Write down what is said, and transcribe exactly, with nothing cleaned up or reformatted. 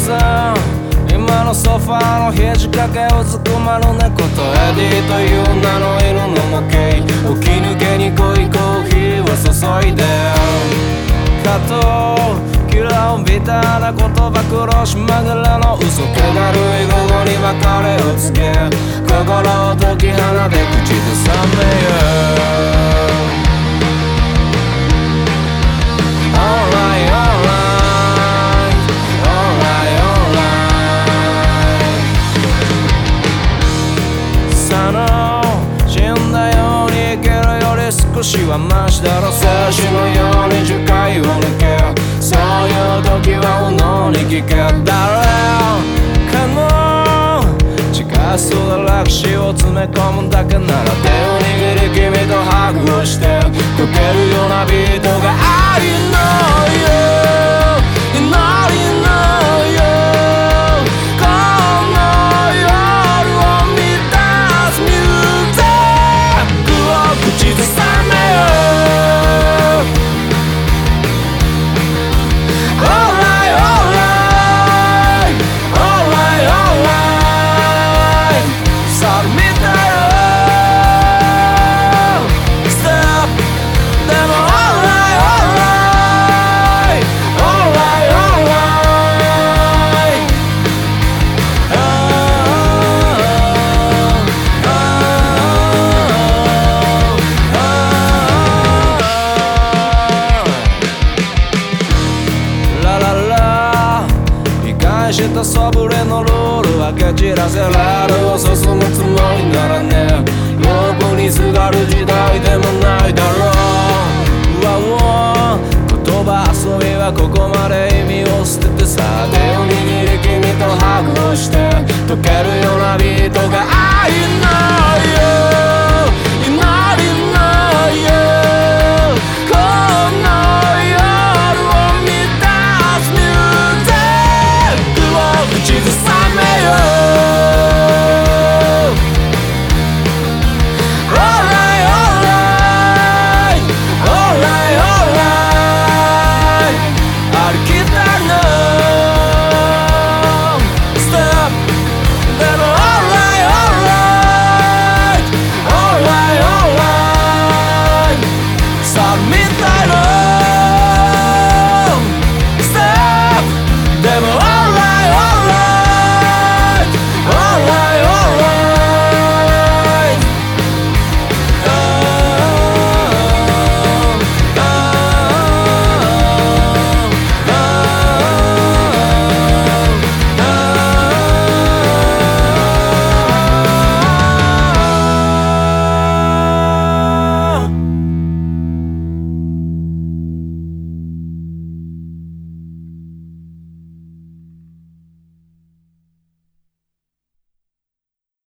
せん。今のソファーの肘掛けうずくまる猫とエディという名の犬の模型、起き抜けに濃いコーヒーを注いでかと嫌うビターな言葉苦しまぐれの嘘気だるい午後に別れを告げ、心を解き放て口ずさめよ。Alright, alright, alright, alright さの死んだように生きるより少しはマシだろ。静止のように樹海を抜け、そういう時はおのに聞け。誰かの近そうな歴史を詰め込むだけなら手を握り君とハグをして溶けるようなビートが愛のよ祈りのよこの夜を満たすミュージックを口ずさめよ。Alright, alright, alright, alright さあ見たよ Step でも Alright, alright, alright, alright ラララ理解したそぶりのルールは蹴散らせられる進むつもりならね、ロープにすがる時代でもないだろう。うわうわ言葉遊びはここまで意味を捨ててさ、手を握り君とハグをして溶けるようなビートが愛の